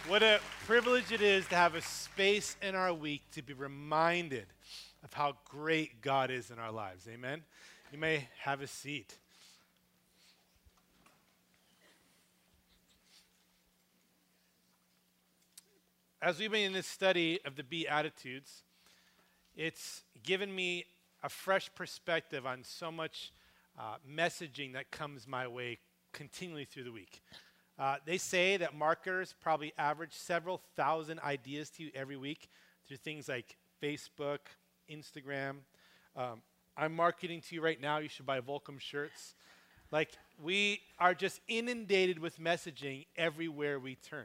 What a privilege it is to have a space in our week to be reminded of how great God is in our lives. Amen? You may have a seat. As we've been in this study of the Beatitudes, it's given me a fresh perspective on so much messaging that comes my way continually through the week. They say that marketers probably average several thousand ideas to you every week through things like Facebook, Instagram. I'm marketing to you right now. You should buy Volcom shirts. Like, we are just inundated with messaging everywhere we turn.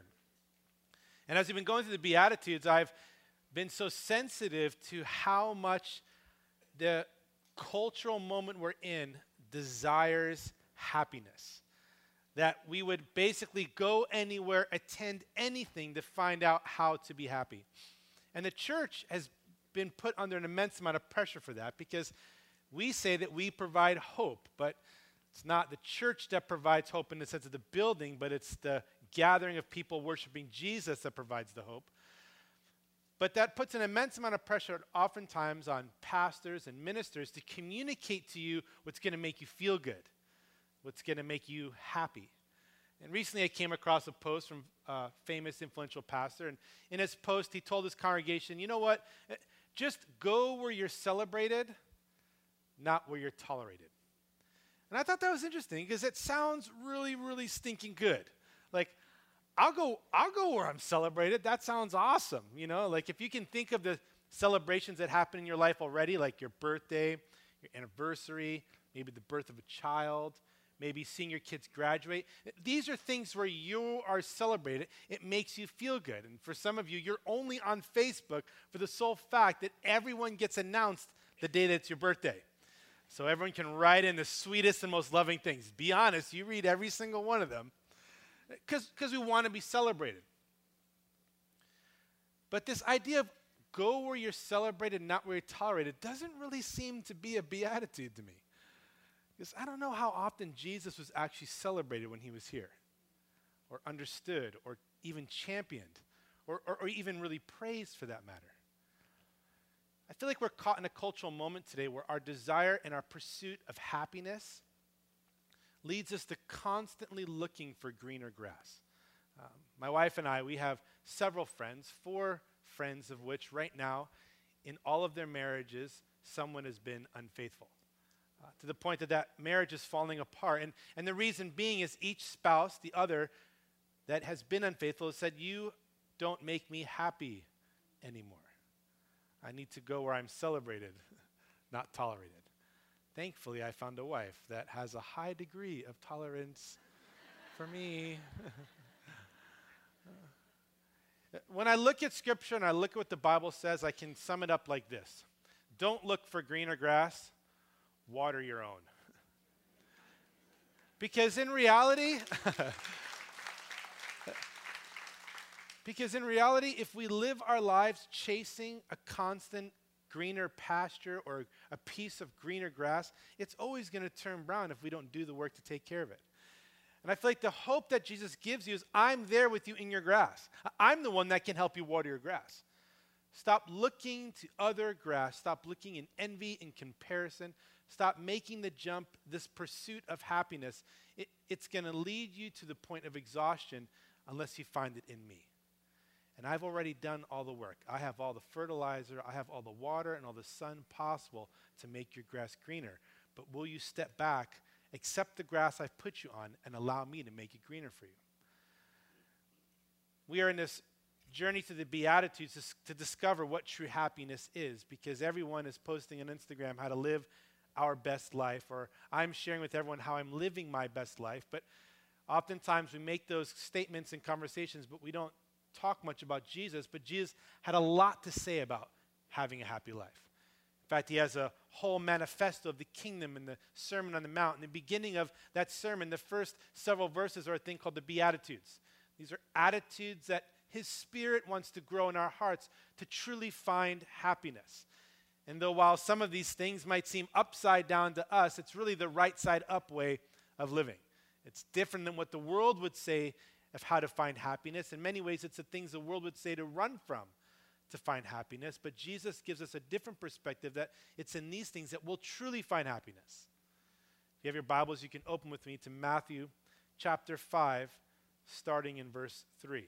And as we've been going through the Beatitudes, I've been so sensitive to how much the cultural moment we're in desires happiness. That we would basically go anywhere, attend anything to find out how to be happy. And the church has been put under an immense amount of pressure for that because we say that we provide hope, but it's not the church that provides hope in the sense of the building, but it's the gathering of people worshiping Jesus that provides the hope. But that puts an immense amount of pressure oftentimes on pastors and ministers to communicate to you what's going to make you feel good, what's going to make you happy. And recently I came across a post from a famous influential pastor, and in his post he told his congregation, you know what, just go where you're celebrated, not where you're tolerated. And I thought that was interesting because it sounds really, really stinking good. Like, I'll go where I'm celebrated. That sounds awesome. You know, like if you can think of the celebrations that happen in your life already, like your birthday, your anniversary, maybe the birth of a child, maybe seeing your kids graduate. These are things where you are celebrated. It makes you feel good. And for some of you, you're only on Facebook for the sole fact that everyone gets announced the day that it's your birthday. So everyone can write in the sweetest and most loving things. Be honest, you read every single one of them. Because we want to be celebrated. But this idea of go where you're celebrated, not where you're tolerated, doesn't really seem to be a beatitude to me. Because I don't know how often Jesus was actually celebrated when he was here, or understood, or even championed, or even really praised for that matter. I feel like we're caught in a cultural moment today where our desire and our pursuit of happiness leads us to constantly looking for greener grass. My wife and I, we have several friends, 4 friends of which right now, in all of their marriages, someone has been unfaithful. To the point that that marriage is falling apart. And the reason being is each spouse, the other, that has been unfaithful has said, you don't make me happy anymore. I need to go where I'm celebrated, not tolerated. Thankfully, I found a wife that has a high degree of tolerance for me. When I look at Scripture and I look at what the Bible says, I can sum it up like this. Don't look for greener grass, water your own. Because in reality, if we live our lives chasing a constant greener pasture or a piece of greener grass, it's always going to turn brown if we don't do the work to take care of it. And I feel like the hope that Jesus gives you is I'm there with you in your grass. I'm the one that can help you water your grass. Stop looking to other grass. Stop looking in envy and comparison. Stop making the jump, this pursuit of happiness. It's going to lead you to the point of exhaustion unless you find it in me. And I've already done all the work. I have all the fertilizer, I have all the water and all the sun possible to make your grass greener. But will you step back, accept the grass I've put you on, and allow me to make it greener for you? We are in this journey to the Beatitudes to discover what true happiness is, because everyone is posting on Instagram how to live our best life, or I'm sharing with everyone how I'm living my best life. But oftentimes we make those statements and conversations, but we don't talk much about Jesus, but Jesus had a lot to say about having a happy life. In fact, he has a whole manifesto of the kingdom in the Sermon on the Mount. In the beginning of that sermon, the first several verses are a thing called the Beatitudes. These are attitudes that his Spirit wants to grow in our hearts to truly find happiness. And though while some of these things might seem upside down to us, it's really the right side up way of living. It's different than what the world would say of how to find happiness. In many ways, it's the things the world would say to run from to find happiness. But Jesus gives us a different perspective, that it's in these things that we'll truly find happiness. If you have your Bibles, you can open with me to Matthew chapter 5, starting in verse 3.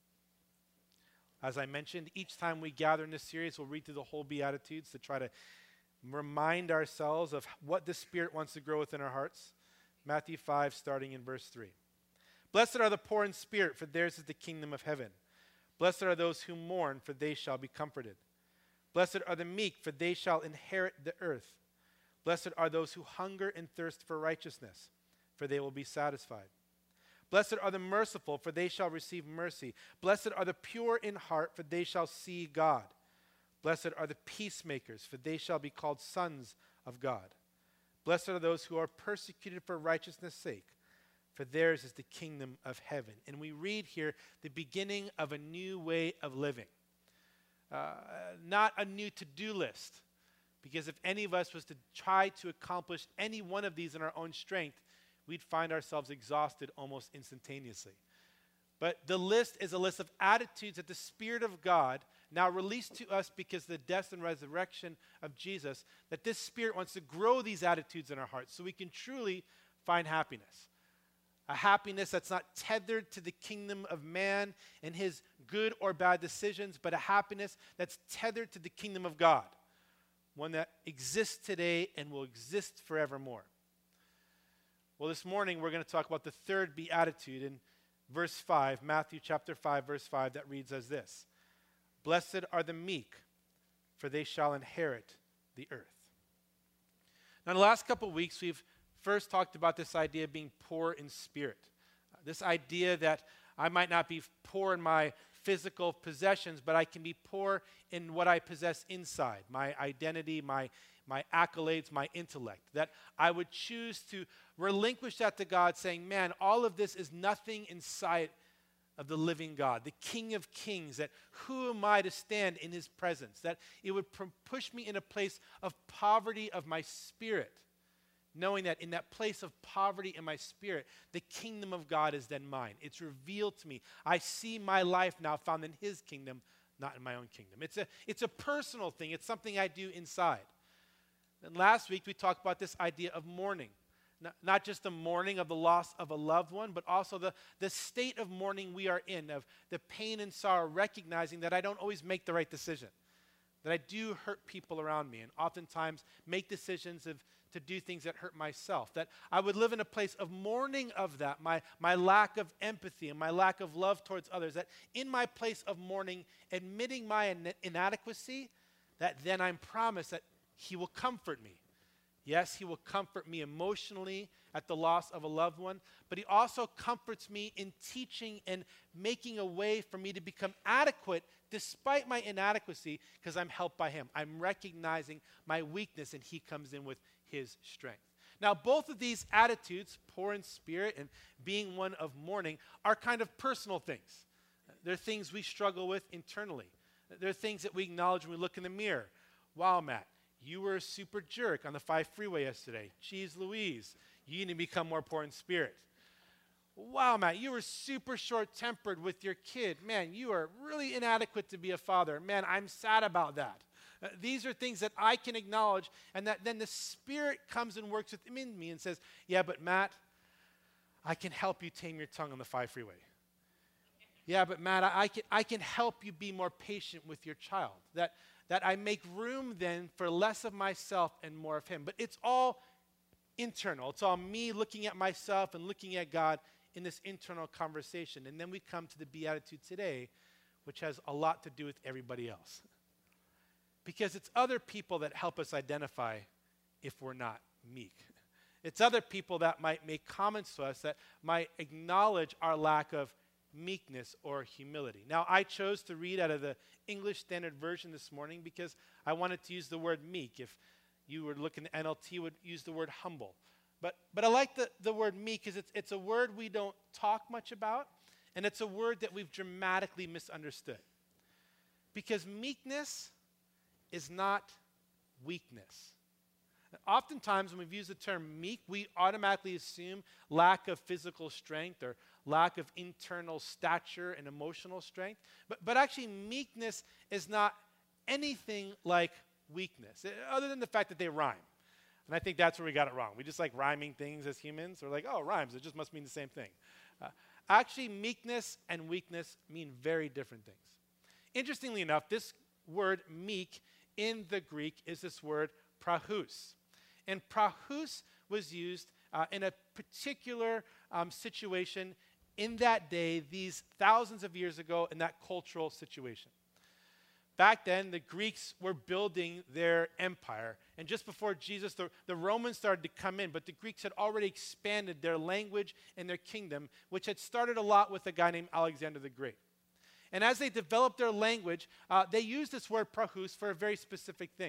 As I mentioned, each time we gather in this series, we'll read through the whole Beatitudes to try to remind ourselves of what the Spirit wants to grow within our hearts. Matthew 5, starting in verse 3. Blessed are the poor in spirit, for theirs is the kingdom of heaven. Blessed are those who mourn, for they shall be comforted. Blessed are the meek, for they shall inherit the earth. Blessed are those who hunger and thirst for righteousness, for they will be satisfied. Blessed are the merciful, for they shall receive mercy. Blessed are the pure in heart, for they shall see God. Blessed are the peacemakers, for they shall be called sons of God. Blessed are those who are persecuted for righteousness' sake, for theirs is the kingdom of heaven. And we read here the beginning of a new way of living. Not a new to-do list, because if any of us was to try to accomplish any one of these in our own strength, we'd find ourselves exhausted almost instantaneously. But the list is a list of attitudes that the Spirit of God now released to us because of the death and resurrection of Jesus, that this Spirit wants to grow these attitudes in our hearts so we can truly find happiness. A happiness that's not tethered to the kingdom of man and his good or bad decisions, but a happiness that's tethered to the kingdom of God, one that exists today and will exist forevermore. Well, this morning we're going to talk about the third beatitude in verse 5, Matthew chapter 5, verse 5, that reads as this: Blessed are the meek, for they shall inherit the earth. Now, in the last couple of weeks, we've first talked about this idea of being poor in spirit. This idea that I might not be poor in my physical possessions, but I can be poor in what I possess inside, my identity, my accolades, my intellect. That I would choose to relinquish that to God, saying, man, all of this is nothing in sight of the living God, the King of Kings, that who am I to stand in his presence? That it would push me in a place of poverty of my spirit, knowing that in that place of poverty in my spirit, the kingdom of God is then mine. It's revealed to me. I see my life now found in his kingdom, not in my own kingdom. It's a personal thing. It's something I do inside. And last week, we talked about this idea of mourning. Not just the mourning of the loss of a loved one, but also the state of mourning we are in, of the pain and sorrow, recognizing that I don't always make the right decision, that I do hurt people around me, and oftentimes make decisions to do things that hurt myself, that I would live in a place of mourning of that, my lack of empathy and my lack of love towards others, that in my place of mourning, admitting my inadequacy, that then I'm promised that he will comfort me. Yes, he will comfort me emotionally at the loss of a loved one, but he also comforts me in teaching and making a way for me to become adequate despite my inadequacy, because I'm helped by him. I'm recognizing my weakness, and he comes in with his strength. Now, both of these attitudes, poor in spirit and being one of mourning, are kind of personal things. They're things we struggle with internally. They're things that we acknowledge when we look in the mirror. Wow, Matt, you were a super jerk on the 5 freeway yesterday. Jeez Louise, you need to become more poor in spirit. Wow, Matt, you were super short-tempered with your kid. Man, you are really inadequate to be a father. Man, I'm sad about that. These are things that I can acknowledge, and that then the Spirit comes and works within me and says, yeah, but Matt, I can help you tame your tongue on the 5 freeway. Yeah, but Matt, I can help you be more patient with your child. That I make room then for less of myself and more of him. But it's all internal. It's all me looking at myself and looking at God in this internal conversation. And then we come to the Beatitude today, which has a lot to do with everybody else. Because it's other people that help us identify if we're not meek. It's other people that might make comments to us that might acknowledge our lack of meekness or humility. Now, I chose to read out of the English Standard Version this morning because I wanted to use the word meek. If you were looking at NLT, would use the word humble. But I like the word meek because it's a word we don't talk much about, and it's a word that we've dramatically misunderstood. Because meekness is not weakness. Oftentimes, when we use the term meek, we automatically assume lack of physical strength or lack of internal stature and emotional strength. But actually, meekness is not anything like weakness, other than the fact that they rhyme. And I think that's where we got it wrong. We just like rhyming things as humans. We're like, oh, rhymes, it just must mean the same thing. Actually, meekness and weakness mean very different things. Interestingly enough, this word meek in the Greek is this word prahus. And prahus was used in a particular situation in that day, these thousands of years ago, in that cultural situation. Back then, the Greeks were building their empire. And just before Jesus, the Romans started to come in, but the Greeks had already expanded their language and their kingdom, which had started a lot with a guy named Alexander the Great. And as they developed their language, they used this word prahus for a very specific thing.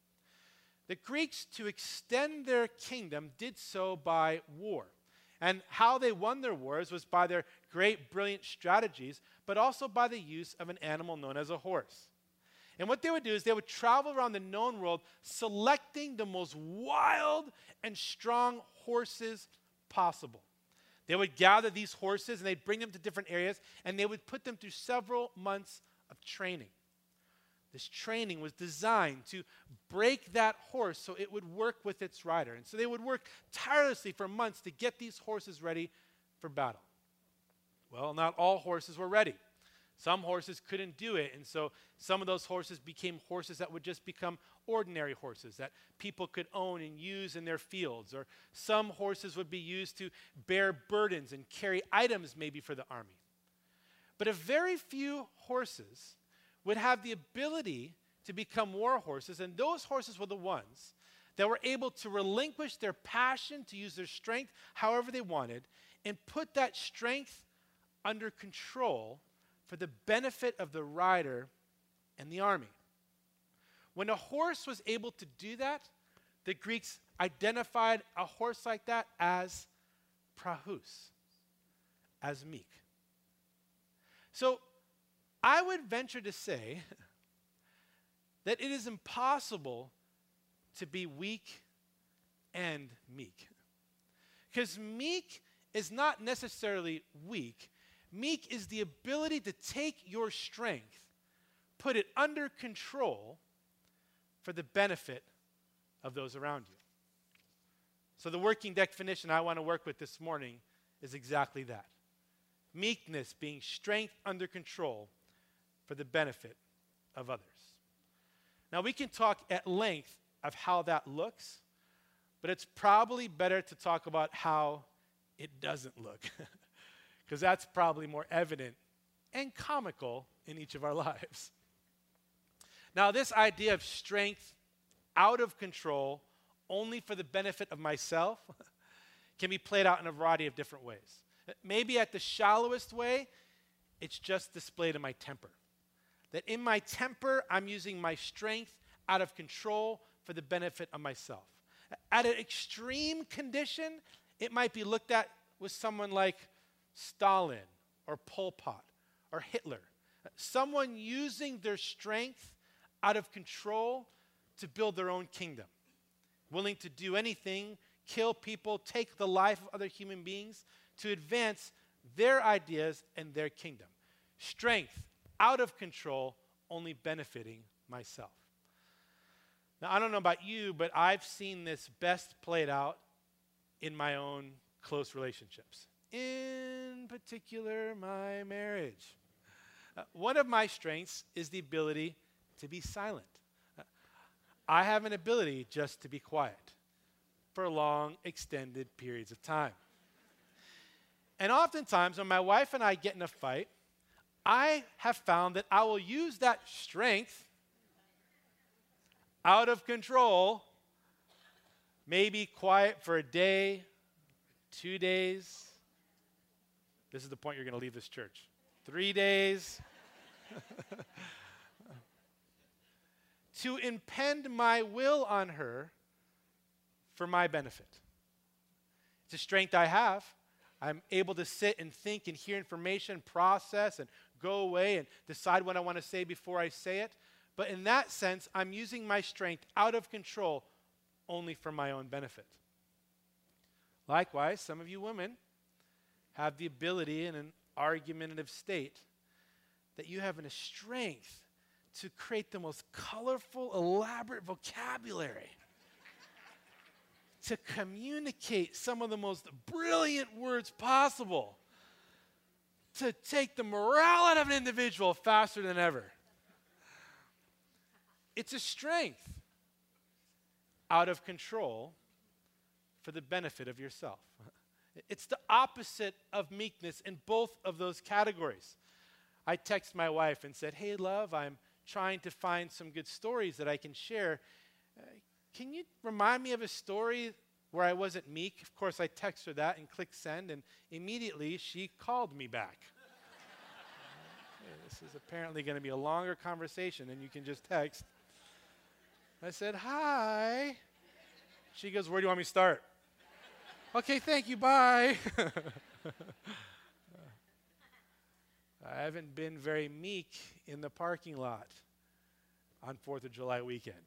The Greeks, to extend their kingdom, did so by war. And how they won their wars was by their great, brilliant strategies, but also by the use of an animal known as a horse. And what they would do is they would travel around the known world, selecting the most wild and strong horses possible. They would gather these horses and they'd bring them to different areas, and they would put them through several months of training. This training was designed to break that horse so it would work with its rider. And so they would work tirelessly for months to get these horses ready for battle. Well, not all horses were ready. Some horses couldn't do it, and so some of those horses became horses that would just become ordinary horses that people could own and use in their fields. Or some horses would be used to bear burdens and carry items maybe for the army. But a very few horses would have the ability to become war horses, and those horses were the ones that were able to relinquish their passion to use their strength however they wanted and put that strength under control for the benefit of the rider and the army. When a horse was able to do that, the Greeks identified a horse like that as prahus, as meek. So I would venture to say that it is impossible to be weak and meek. Because meek is not necessarily weak. Meek is the ability to take your strength, put it under control for the benefit of those around you. So the working definition I want to work with this morning is exactly that. Meekness being strength under control for the benefit of others. Now, we can talk at length of how that looks, but it's probably better to talk about how it doesn't look, because that's probably more evident and comical in each of our lives. Now, this idea of strength out of control only for the benefit of myself can be played out in a variety of different ways. Maybe at the shallowest way, it's just displayed in my temper. That in my temper, I'm using my strength out of control for the benefit of myself. At an extreme condition, it might be looked at with someone like Stalin or Pol Pot or Hitler. Someone using their strength out of control to build their own kingdom. Willing to do anything, kill people, take the life of other human beings to advance their ideas and their kingdom. Strength out of control, only benefiting myself. Now, I don't know about you, but I've seen this best played out in my own close relationships. In particular, my marriage. One of my strengths is the ability to be silent. I have an ability just to be quiet for long, extended periods of time. And oftentimes, when my wife and I get in a fight, I have found that I will use that strength out of control, maybe quiet for a day, 2 days. This is the point you're going to leave this church. 3 days. To impend my will on her for my benefit. It's a strength I have. I'm able to sit and think and hear information, process, and go away and decide what I want to say before I say it. But in that sense, I'm using my strength out of control only for my own benefit. Likewise, some of you women have the ability in an argumentative state that you have a strength to create the most colorful, elaborate vocabulary to communicate some of the most brilliant words possible, to take the morale out of an individual faster than ever. It's a strength out of control for the benefit of yourself. It's the opposite of meekness in both of those categories. I text my wife and said, "Hey, love, I'm trying to find some good stories that I can share. Can you remind me of a story where I wasn't meek?" Of course, I text her that and click send, and immediately she called me back. This is apparently going to be a longer conversation than you can just text. I said, "Hi." She goes, "Where do you want me to start?" "Okay, thank you, bye." I haven't been very meek in the parking lot on 4th of July weekend.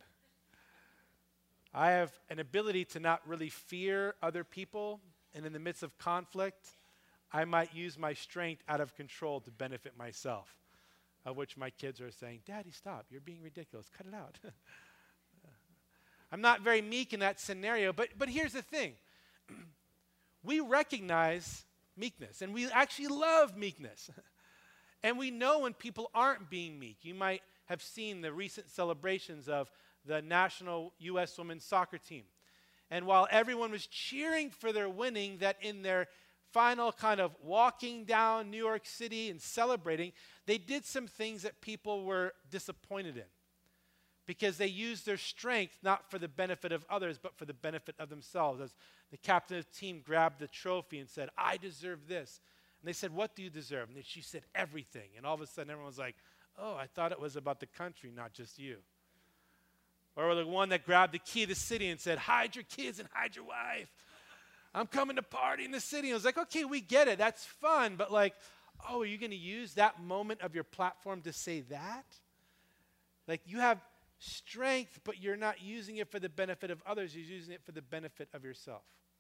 I have an ability to not really fear other people, and in the midst of conflict, I might use my strength out of control to benefit myself, of which my kids are saying, "Daddy, stop, you're being ridiculous, cut it out." I'm not very meek in that scenario, but here's the thing. We recognize meekness, and we actually love meekness. And we know when people aren't being meek. You might have seen the recent celebrations of the national U.S. women's soccer team. And while everyone was cheering for their winning, that in their final kind of walking down New York City and celebrating, they did some things that people were disappointed in, because they used their strength not for the benefit of others, but for the benefit of themselves. As the captain of the team grabbed the trophy and said, "I deserve this." And they said, "What do you deserve?" And then she said, "Everything." And all of a sudden, everyone was like, "Oh, I thought it was about the country, not just you." Or the one that grabbed the key of the city and said, "Hide your kids and hide your wife. I'm coming to party in the city." And it was like, okay, we get it. That's fun. But like, oh, are you going to use that moment of your platform to say that? Like, you have strength, but you're not using it for the benefit of others. You're using it for the benefit of yourself.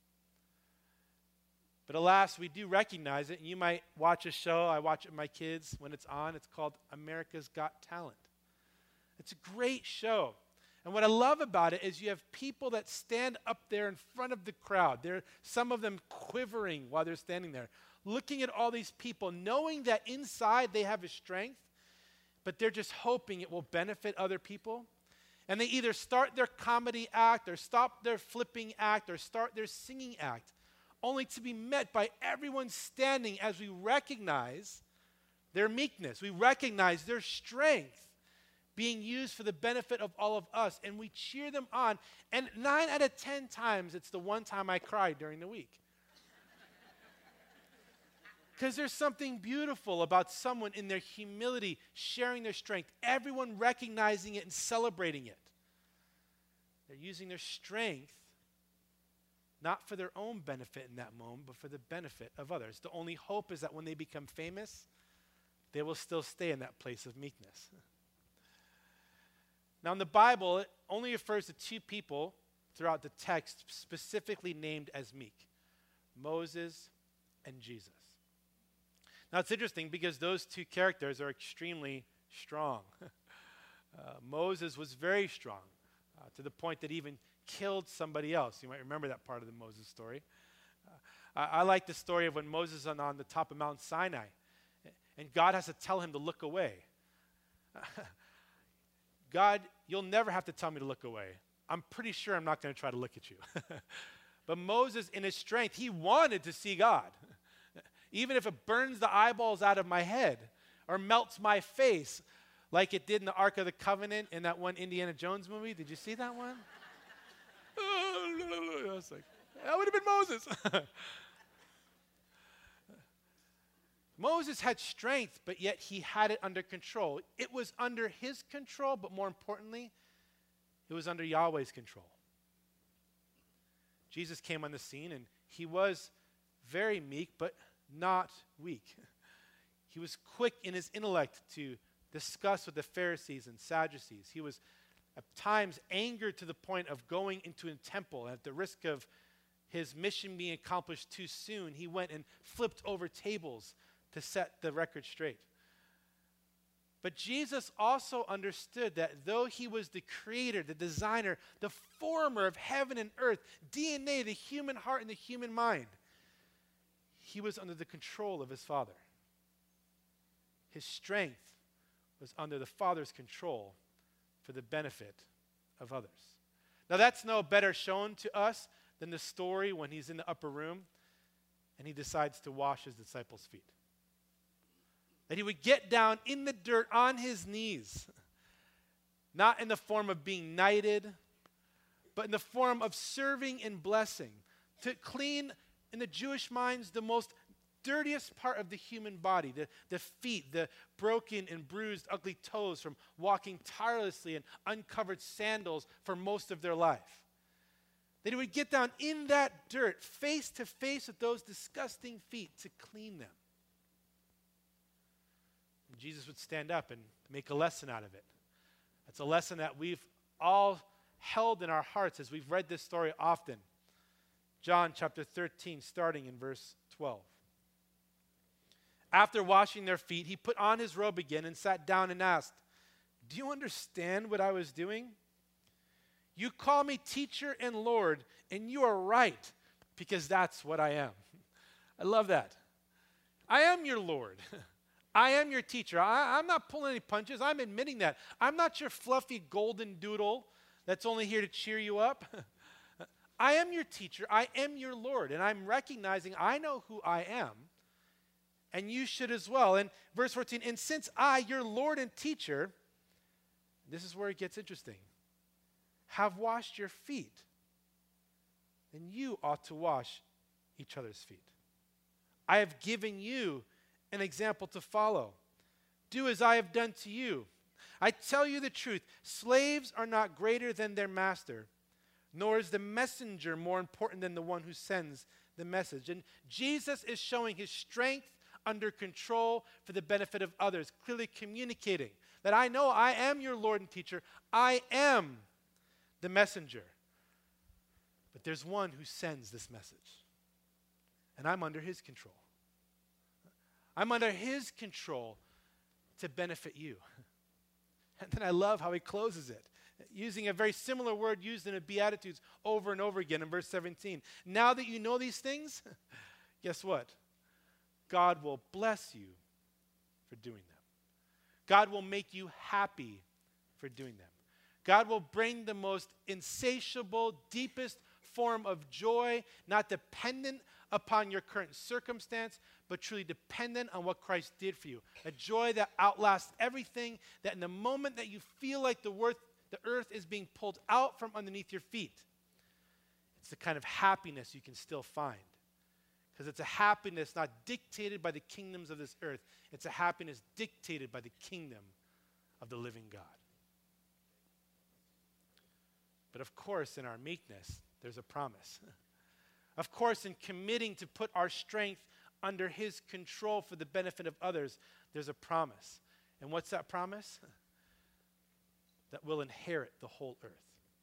But alas, we do recognize it. And you might watch a show. I watch it with my kids when it's on. It's called America's Got Talent. It's a great show. And what I love about it is you have people that stand up there in front of the crowd. Some of them quivering while they're standing there, looking at all these people, knowing that inside they have a strength, but they're just hoping it will benefit other people. And they either start their comedy act or stop their flipping act or start their singing act, only to be met by everyone standing as we recognize their meekness. We recognize their strength being used for the benefit of all of us, and we cheer them on. And 9 out of 10 times, it's the one time I cried during the week. Because there's something beautiful about someone in their humility sharing their strength, everyone recognizing it and celebrating it. They're using their strength not for their own benefit in that moment, but for the benefit of others. The only hope is that when they become famous, they will still stay in that place of meekness. Now, in the Bible, it only refers to 2 people throughout the text specifically named as meek: Moses and Jesus. Now, it's interesting because those 2 characters are extremely strong. Moses was very strong, to the point that he even killed somebody else. You might remember that part of the Moses story. I like the story of when Moses is on the top of Mount Sinai, and God has to tell him to look away. God, you'll never have to tell me to look away. I'm pretty sure I'm not going to try to look at you. But Moses, in his strength, he wanted to see God. Even if it burns the eyeballs out of my head or melts my face, like it did in the Ark of the Covenant in that one Indiana Jones movie. Did you see that one? I was like, that would have been Moses. Moses had strength, but yet he had it under control. It was under his control, but more importantly, it was under Yahweh's control. Jesus came on the scene, and he was very meek, but not weak. He was quick in his intellect to discuss with the Pharisees and Sadducees. He was at times angered to the point of going into a temple. At the risk of his mission being accomplished too soon, he went and flipped over tables to set the record straight. But Jesus also understood that though he was the creator, the designer, the former of heaven and earth, DNA, the human heart and the human mind, he was under the control of his Father. His strength was under the Father's control for the benefit of others. Now that's no better shown to us than the story when he's in the upper room and he decides to wash his disciples' feet. That he would get down in the dirt on his knees, not in the form of being knighted, but in the form of serving and blessing, to clean, in the Jewish minds, the most dirtiest part of the human body, the feet, the broken and bruised, ugly toes from walking tirelessly in uncovered sandals for most of their life. That he would get down in that dirt, face to face with those disgusting feet to clean them. And Jesus would stand up and make a lesson out of it. That's a lesson that we've all held in our hearts as we've read this story often. John chapter 13, starting in verse 12. After washing their feet, he put on his robe again and sat down and asked, "Do you understand what I was doing? You call me teacher and Lord, and you are right, because that's what I am." I love that. I am your Lord. I am your teacher. I'm not pulling any punches. I'm admitting that. I'm not your fluffy golden doodle that's only here to cheer you up. I am your teacher. I am your Lord. And I'm recognizing I know who I am. And you should as well. And verse 14, and since I, your Lord and teacher, this is where it gets interesting, have washed your feet, then you ought to wash each other's feet. I have given you an example to follow. Do as I have done to you. I tell you the truth, slaves are not greater than their master, nor is the messenger more important than the one who sends the message. And Jesus is showing his strength under control for the benefit of others, clearly communicating that I know I am your Lord and teacher. I am the messenger. But there's one who sends this message. And I'm under his control. I'm under his control to benefit you. And then I love how he closes it, using a very similar word used in the Beatitudes over and over again in verse 17. Now that you know these things, guess what? God will bless you for doing them. God will make you happy for doing them. God will bring the most insatiable, deepest form of joy, not dependent upon your current circumstance, but truly dependent on what Christ did for you. A joy that outlasts everything, that in the moment that you feel like the earth is being pulled out from underneath your feet, it's the kind of happiness you can still find. Because it's a happiness not dictated by the kingdoms of this earth. It's a happiness dictated by the kingdom of the living God. But of course, in our meekness, there's a promise. Of course, in committing to put our strength under his control for the benefit of others, there's a promise. And what's that promise? That we'll inherit the whole earth.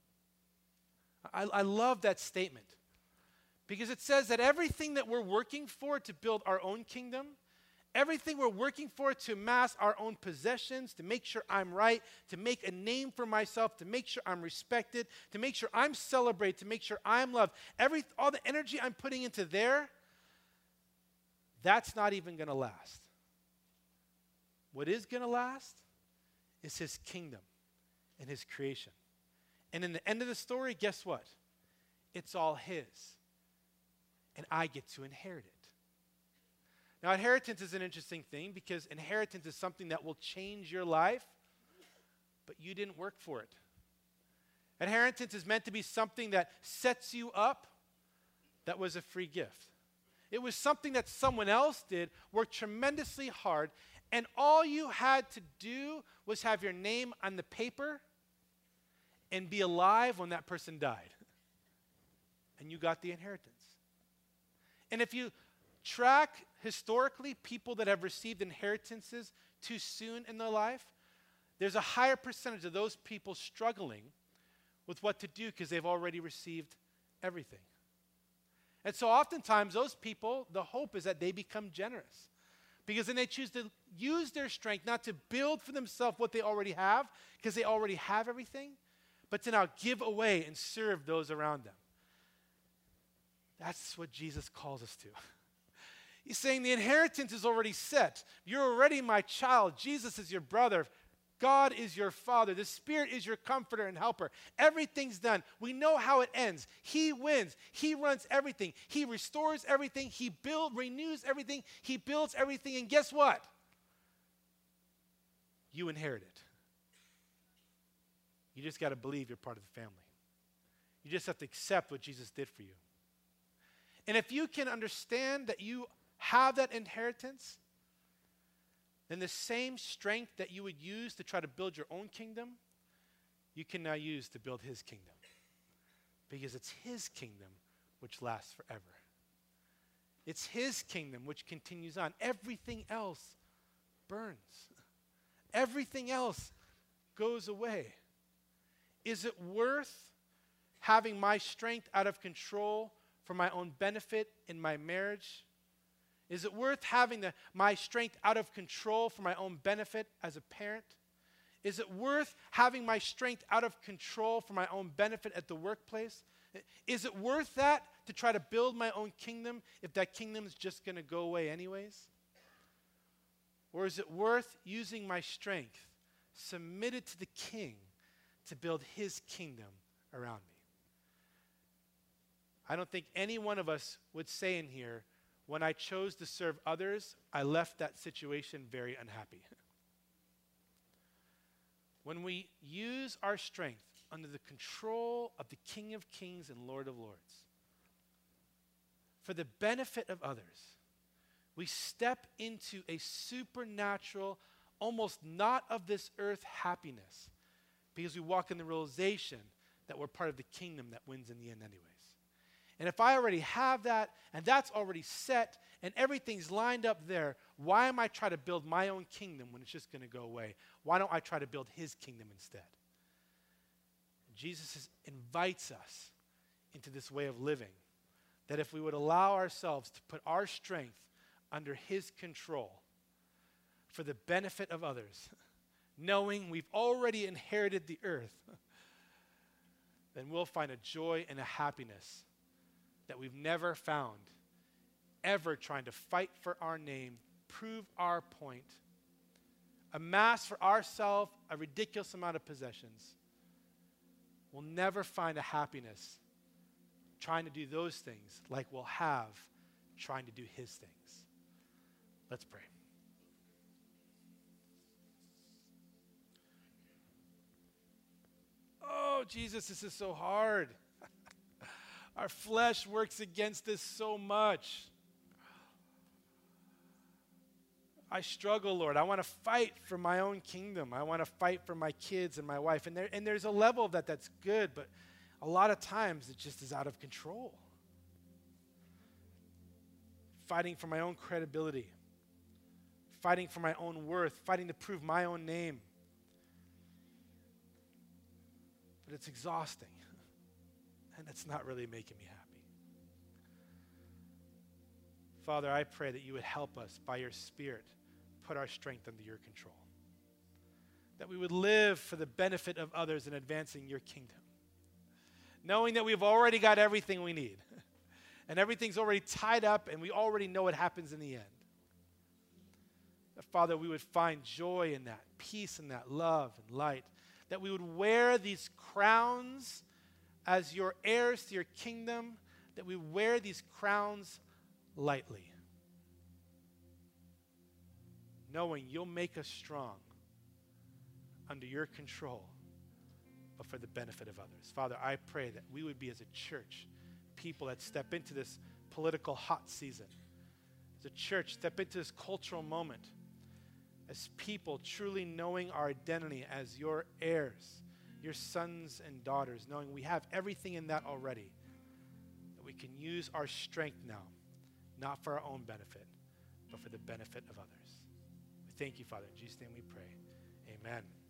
I love that statement. Because it says that everything that we're working for to build our own kingdom, everything we're working for to amass our own possessions, to make sure I'm right, to make a name for myself, to make sure I'm respected, to make sure I'm celebrated, to make sure I'm loved, all the energy I'm putting into there, that's not even going to last. What is going to last is his kingdom and his creation. And in the end of the story, guess what? It's all his. And I get to inherit it. Now, inheritance is an interesting thing because inheritance is something that will change your life, but you didn't work for it. Inheritance is meant to be something that sets you up, that was a free gift. It was something that someone else did, worked tremendously hard, and all you had to do was have your name on the paper and be alive when that person died. And you got the inheritance. And if you track historically people that have received inheritances too soon in their life, there's a higher percentage of those people struggling with what to do because they've already received everything. And so oftentimes those people, the hope is that they become generous because then they choose to use their strength not to build for themselves what they already have because they already have everything, but to now give away and serve those around them. That's what Jesus calls us to. He's saying the inheritance is already set. You're already my child. Jesus is your brother. God is your Father. The Spirit is your comforter and helper. Everything's done. We know how it ends. He wins. He runs everything. He restores everything. He renews everything. He builds everything. And guess what? You inherit it. You just got to believe you're part of the family. You just have to accept what Jesus did for you. And if you can understand that you have that inheritance, then the same strength that you would use to try to build your own kingdom, you can now use to build his kingdom. Because it's his kingdom which lasts forever. It's his kingdom which continues on. Everything else burns. Everything else goes away. Is it worth having my strength out of control for my own benefit in my marriage? Is it worth having my strength out of control for my own benefit as a parent? Is it worth having my strength out of control for my own benefit at the workplace? Is it worth that to try to build my own kingdom if that kingdom is just going to go away anyways? Or is it worth using my strength submitted to the king to build his kingdom around me? I don't think any one of us would say in here, when I chose to serve others, I left that situation very unhappy. When we use our strength under the control of the King of Kings and Lord of Lords, for the benefit of others, we step into a supernatural, almost not of this earth happiness, because we walk in the realization that we're part of the kingdom that wins in the end anyways. And if I already have that, and that's already set, and everything's lined up there, why am I trying to build my own kingdom when it's just going to go away? Why don't I try to build his kingdom instead? Jesus invites us into this way of living, that if we would allow ourselves to put our strength under his control for the benefit of others, knowing we've already inherited the earth, then we'll find a joy and a happiness that we've never found, ever trying to fight for our name, prove our point, amass for ourselves a ridiculous amount of possessions. We'll never find a happiness trying to do those things like we'll have trying to do his things. Let's pray. Oh, Jesus, this is so hard. Our flesh works against this so much. I struggle, Lord. I want to fight for my own kingdom. I want to fight for my kids and my wife. And there's a level of that's good, but a lot of times it just is out of control. Fighting for my own credibility. Fighting for my own worth. Fighting to prove my own name. But it's exhausting. And it's not really making me happy. Father, I pray that you would help us by your Spirit put our strength under your control. That we would live for the benefit of others in advancing your kingdom. Knowing that we've already got everything we need. And everything's already tied up and we already know what happens in the end. That, Father, we would find joy in that, peace in that, love and light. That we would wear these crowns as your heirs to your kingdom, that we wear these crowns lightly, knowing you'll make us strong under your control, but for the benefit of others. Father, I pray that we would be as a church, people that step into this political hot season, as a church, step into this cultural moment, as people truly knowing our identity as your heirs, your sons and daughters, knowing we have everything in that already, that we can use our strength now, not for our own benefit, but for the benefit of others. We thank you, Father. In Jesus' name we pray. Amen.